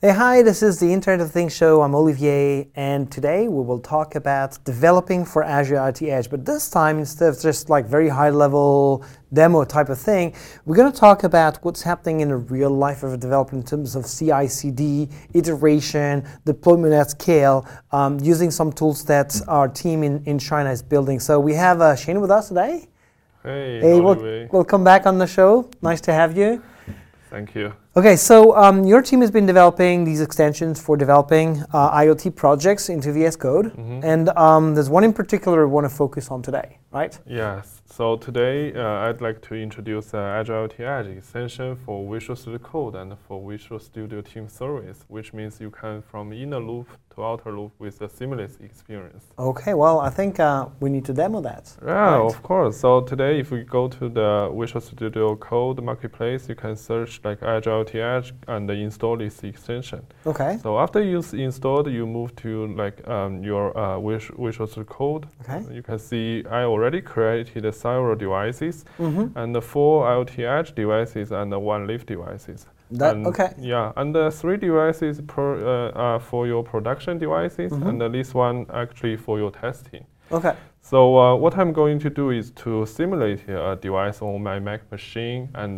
Hey, hi, this is the Internet of Things show. I'm Olivier, and today we will talk about developing for Azure IoT Edge. But this time, instead of just like very high level demo type of thing, we're going to talk about what's happening in the real life of a developer in terms of CI/CD, iteration, deployment at scale, using some tools that our team in China is building. So we have Shane with us today. Hey, Olivier. Welcome back on the show. Nice to have you. Thank you. Okay, so your team has been developing these extensions for developing IoT projects into VS Code, and there's one in particular we want to focus on today, right? Yes. So today I'd like to introduce Azure IoT Edge extension for Visual Studio Code and for Visual Studio Team Service, which means you can from inner loop to outer loop with a seamless experience. Okay, well, I think we need to demo that. Yeah, right? of course. So today, if we go to the Visual Studio Code marketplace, you can search like Azure IoT Edge and install this extension. Okay. So after you installed, you move to like your Visual Studio Code. Okay. You can see I already created several devices, and the 4 IoT Edge devices and 1 Leaf devices. Okay. Yeah, and the 3 devices are for your production devices, and this one actually for your testing. Okay. So what I'm going to do is to simulate a device on my Mac machine, and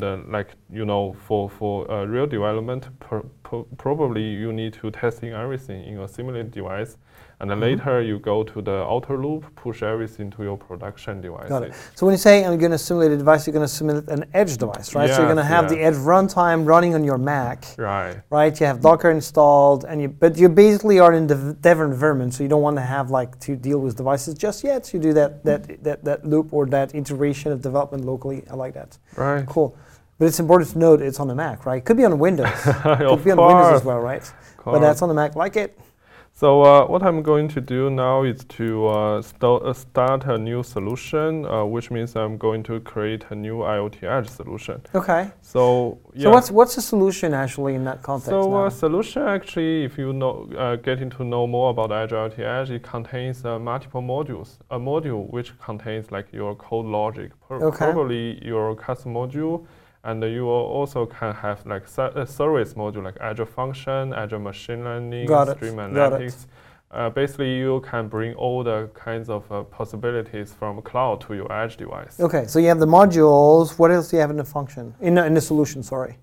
for real development, probably you need to testing everything in a simulated device, and then later you go to the outer loop, push everything to your production devices. Got it. So when you say I'm going to simulate a device, you're going to simulate an edge device, right? Yes, so you're going to have the edge runtime running on your Mac. Right. Right, you have Docker installed, but you basically are in the dev environment, so you don't want to have like to deal with devices just yet. So you do that loop or that iteration of development locally. I like that. Right. Cool. But it's important to note it's on the Mac, right? It could be on Windows. Could be on course. Windows as well, right? But that's on the Mac. Like it. So what I'm going to do now is to start a new solution, which means I'm going to create a new IoT Edge solution. Okay. So yeah. So what's the solution actually in that context? So solution actually, if you getting to know more about Azure IoT Edge, it contains multiple modules. A module which contains like your code logic, probably your custom module. And you also can have like a service module like Azure Function, Azure Machine Learning, Stream Analytics. Basically, you can bring all the kinds of possibilities from cloud to your edge device. Okay, so you have the modules. What else do you have in the function? In the solution, sorry.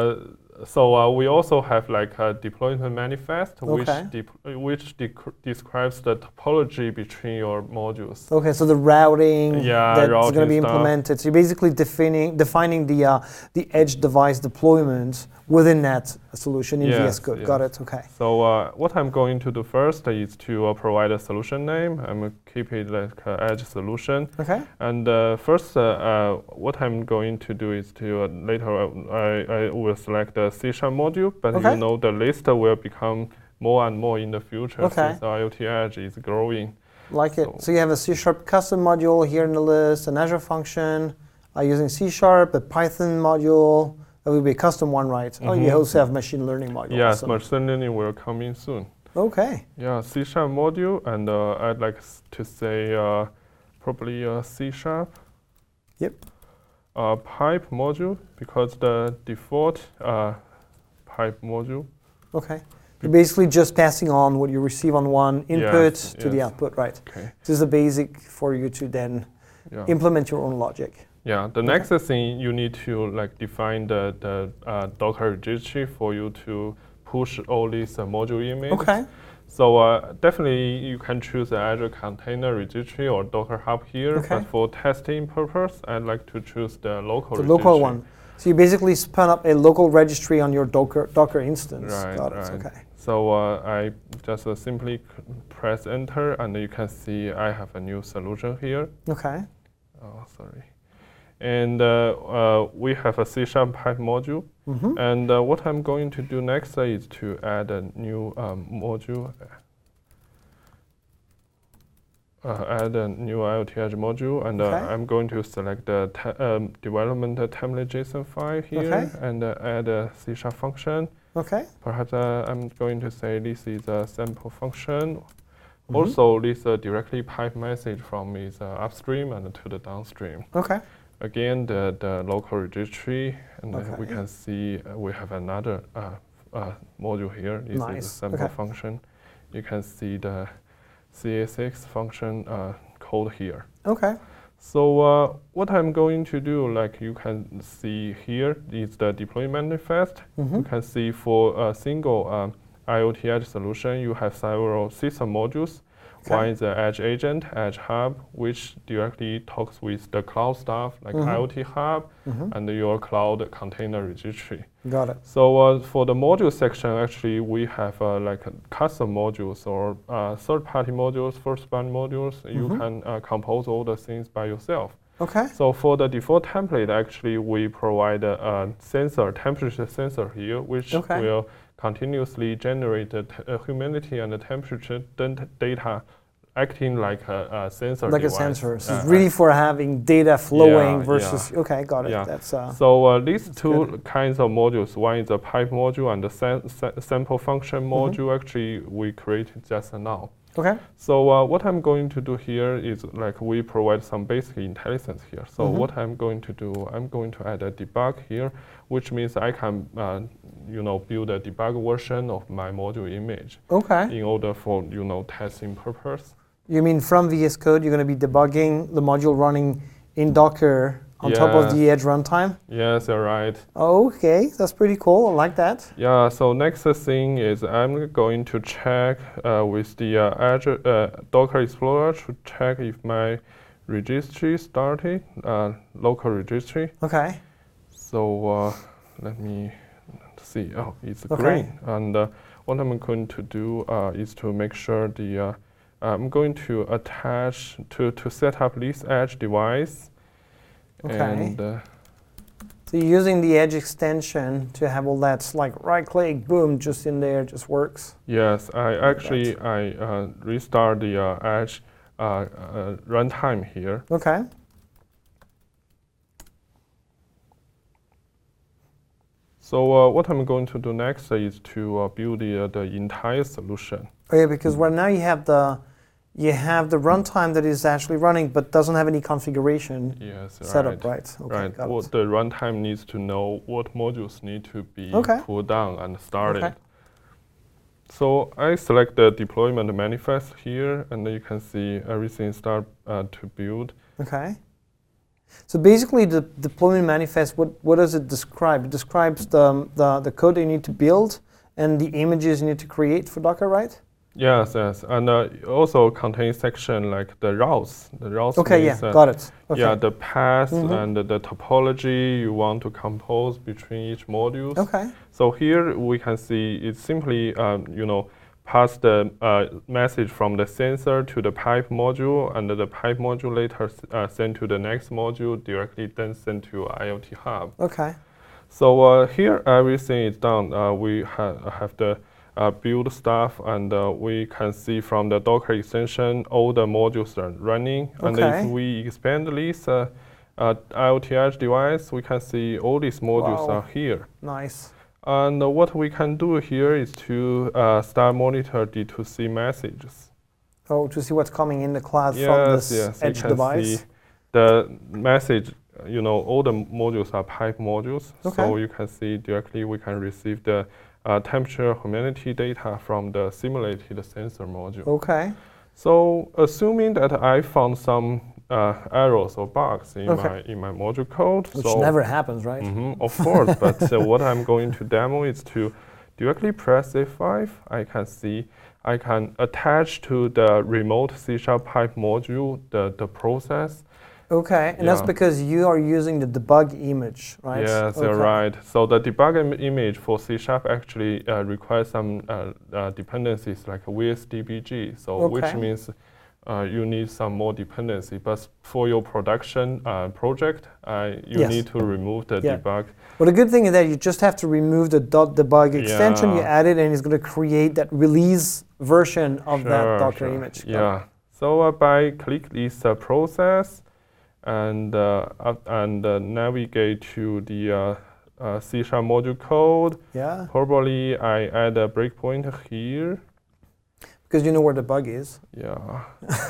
So we also have like a deployment manifest, which describes the topology between your modules. Okay, so the routing that's going to be implemented. So you're basically defining the edge device deployment within that solution in VS Code. Yes. Got it. Okay. So what I'm going to do first is to provide a solution name. I'm going to keep it like edge solution. Okay. And first, what I'm going to do is to later I will select the C# module, but you know the list will become more and more in the future since IoT Edge is growing. Like it. So you have a C# custom module here in the list, an Azure function using C#, a Python module. That will be a custom one, right? Oh, you also have machine learning module. Yes, machine learning will come in soon. Okay. Yeah, C# module, and I'd like to say probably C#. Yep. Pipe module, because the default pipe module. Okay. You're basically just passing on what you receive on one input to the output, right? Okay. This is the basic for you to then implement your own logic. Yeah, the next thing you need to like define the Docker registry for you to push all these module images. Okay. So definitely you can choose the Azure Container Registry or Docker Hub here, but for testing purpose, I'd like to choose the local registry. The local one. So you basically spun up a local registry on your Docker instance. Right, Got it. Okay. So I just simply press enter, and you can see I have a new solution here. Okay. Oh, sorry. And we have a C# pipe module. And what I'm going to do next is to add a new module. Add a new IoT Edge module, and I'm going to select the development template JSON file here, and add a C# function. Okay. Perhaps I'm going to say this is a sample function. Also, this directly pipe message from is upstream and to the downstream. Okay. Again, the local registry, and we can see we have another module here. This is the sample function. You can see the CS6 function code here. Okay. So what I'm going to do, like you can see here, is the deployment manifest. You can see for a single IoT Edge solution, you have several system modules. One is the Edge Agent, Edge Hub, which directly talks with the cloud stuff, like IoT Hub and your cloud container registry. Got it. So for the module section, actually, we have like custom modules or third-party modules, first-party modules. You can compose all the things by yourself. Okay. So for the default template, actually, we provide a sensor, temperature sensor here, which will continuously generate the humidity and the temperature data, acting like a sensor like device. A sensor. So it's really for having data flowing versus. Okay, got it. Yeah. That's so these two kinds of modules. One is the pipe module and the sample function module. Actually, we created just now. Okay. So what I'm going to do here is like we provide some basic intelligence here. So what I'm going to do, I'm going to add a debug here, which means I can build a debug version of my module image. Okay. In order for testing purpose. You mean from VS Code, you're going to be debugging the module running in Docker on top of the Edge runtime? Yes, you're right. Okay, that's pretty cool. I like that. Yeah, so next thing is I'm going to check with the Azure Docker Explorer to check if my registry started, local registry. Okay. So let me see. Oh, it's green. And what I'm going to do is to make sure the I'm going to attach to set up this Edge device. Okay. And, so you're using the Edge extension to have all that, like right-click, boom, just in there, just works. Yes, I restart the Edge runtime here. Okay. So what I'm going to do next is to build the entire solution. Oh yeah, because right now you have the runtime that is actually running, but doesn't have any configuration set up, right? Okay, right. Well, the runtime needs to know what modules need to be pulled down and started. Okay. So I select the deployment manifest here, and you can see everything start to build. Okay. So basically, the deployment manifest, what does it describe? It describes the code you need to build and the images you need to create for Docker, right? Yes, and it also contains section like the routes. The routes. Okay, means, got it. Okay. Yeah, the path and the topology you want to compose between each module. Okay. So here we can see it's simply pass the message from the sensor to the pipe module, and the pipe module later sent to the next module, directly then sent to IoT Hub. Okay. So here everything is done. We have the build stuff, and we can see from the Docker extension all the modules are running. Okay. And if we expand this IoT Edge device, we can see all these modules are here. Nice. And what we can do here is to start monitor D2C messages. Oh, to see what's coming in the cloud from this Edge device? See the message, all the modules are pipe modules. Okay. So you can see directly we can receive the temperature, humidity data from the simulated sensor module. Okay. So assuming that I found some errors or bugs in my module code. Which never happens, right? Of course, but what I'm going to demo is to directly press F5. I can attach to the remote C# pipe module the process. Okay, and that's because you are using the debug image, right? Yes, you're right. So the debug image for C# actually requires some dependencies like VSDBG, so which means you need some more dependency. But for your production project, you need to remove the debug. Well, the good thing is that you just have to remove the .debug extension, you add it, and it's going to create that release version of that Docker image. Yeah. So by click this process, and navigate to the C# module code. Yeah. Probably I add a breakpoint here. Because you know where the bug is. Yeah.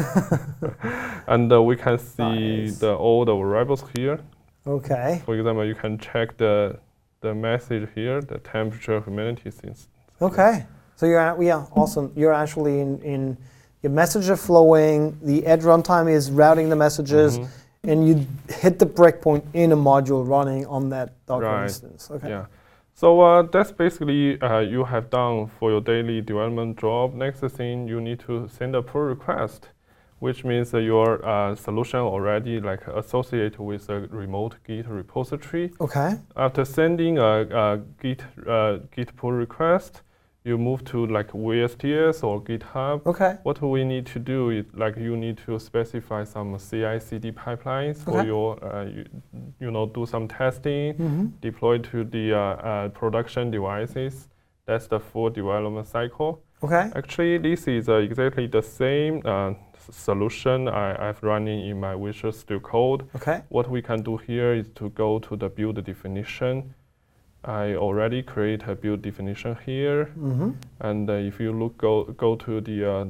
And we can see all the variables here. Okay. For example, you can check the the message here, the temperature, humidity things. Okay. So awesome. You're actually in your messages are flowing, the Edge runtime is routing the messages, and you hit the breakpoint in a module running on that Docker instance. Okay. Yeah. So that's basically you have done for your daily development job. Next thing, you need to send a pull request, which means that your solution already like associated with a remote Git repository. Okay. After sending a Git pull request, you move to like VSTS or GitHub. Okay. What we need to do is like you need to specify some CI/CD pipelines for your do some testing, deploy to the production devices. That's the full development cycle. Okay. Actually, this is exactly the same solution I've running in my Visual Studio Code. Okay. What we can do here is to go to the build definition. I already create a build definition here, and if you go to the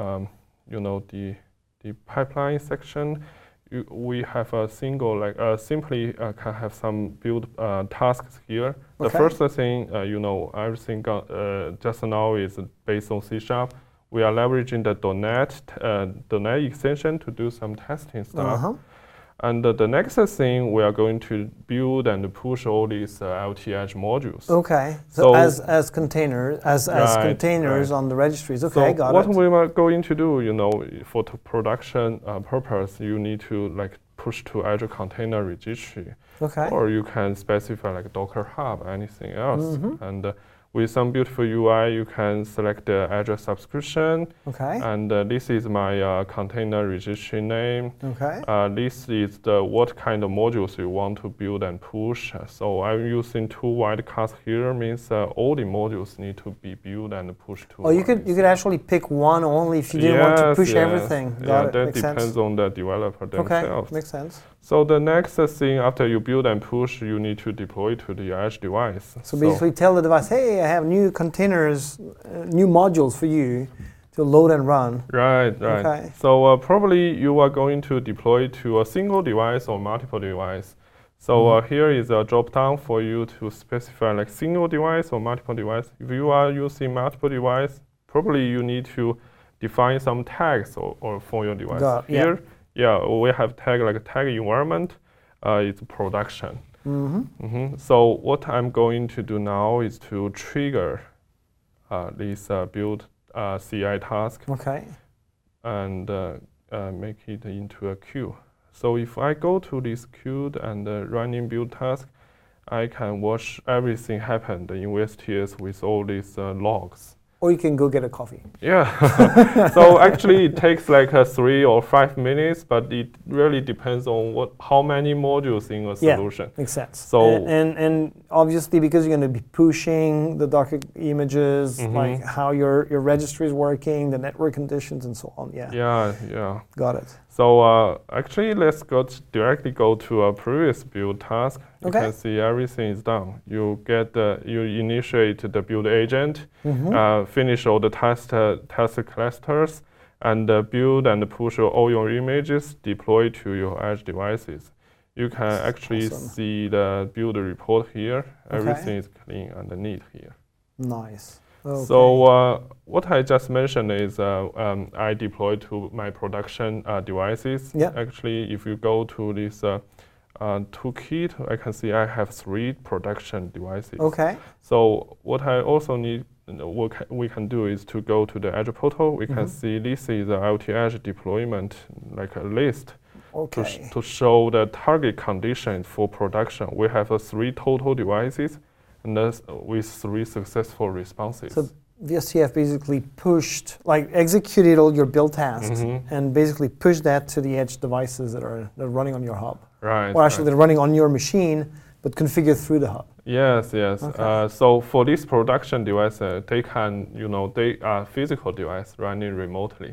the pipeline section, we have a single simply can have some build tasks here. The first thing everything just now is based on C#. We are leveraging the .NET extension to do some testing stuff. And the next thing, we are going to build and push all these IoT Edge modules. Okay. So as containers, containers on the registries. Okay, so got it. What we are going to do, for the production purpose, you need to like push to Azure Container Registry. Okay. Or you can specify like Docker Hub, anything else. And with some beautiful UI, you can select the Azure subscription. Okay. And this is my container registry name. Okay. This is what kind of modules you want to build and push. So I'm using two wildcards here. Means all the modules need to be built and pushed to. Oh, you could actually pick one only if you didn't want to push everything. Got it. That Makes depends sense. on the developer themselves. Okay, makes sense. So the next thing after you build and push, you need to deploy to the Edge device. So basically tell the device, hey, I have new containers, new modules for you to load and run. Right. Okay. So probably you are going to deploy to a single device or multiple device. So here is a drop down for you to specify like single device or multiple device. If you are using multiple device, probably you need to define some tags or for your device. Here, we have tag like tag environment. It's production. So what I'm going to do now is to trigger this build CI task. Okay. And make it into a queue. So if I go to this queue and running build task, I can watch everything happen in VSTS with all these logs. Or you can go get a coffee. Yeah. So actually it takes like 3 or 5 minutes, but it really depends on how many modules in a solution. Yeah, makes sense. So and obviously because you're going to be pushing the Docker images, like how your registry is working, the network conditions, and so on. Yeah. Got it. So actually, let's directly go to a previous build task. You can see everything is done. You initiate the build agent, finish all the test clusters, and build and push all your images, deploy to your Edge devices. You can actually see the build report here. Everything is clean and neat here. Nice. Okay. So what I just mentioned is I deploy to my production devices. Yeah. Actually, if you go to this toolkit, I can see I have 3 production devices. Okay. So what I also need, what we can do is to go to the Azure portal. We can see this is the IoT Edge deployment, like a list. Okay. To show the target conditions for production. We have 3 total devices. And that's with 3 successful responses. So VSTF basically executed all your build tasks and basically pushed that to the Edge devices that are running on your hub. Right. Or actually they're running on your machine, but configured through the hub. Yes. Okay. So for this production device, they can, they are physical device running remotely.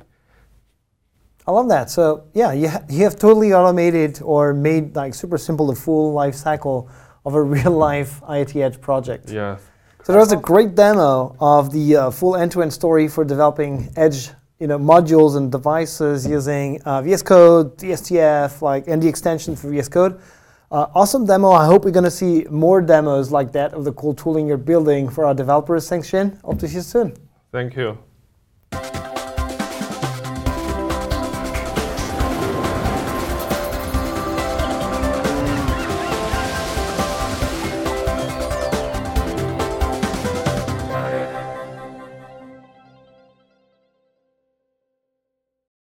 I love that. So yeah, you have totally automated or made like super simple the full life cycle of a real-life IoT Edge project. Yes. So that was a great demo of the full end-to-end story for developing Edge, modules and devices using VS Code, VSTF, and the extension for VS Code. Awesome demo. I hope we're going to see more demos like that of the cool tooling you're building for our developers. Thanks, Shin. Hope to see you soon. Thank you.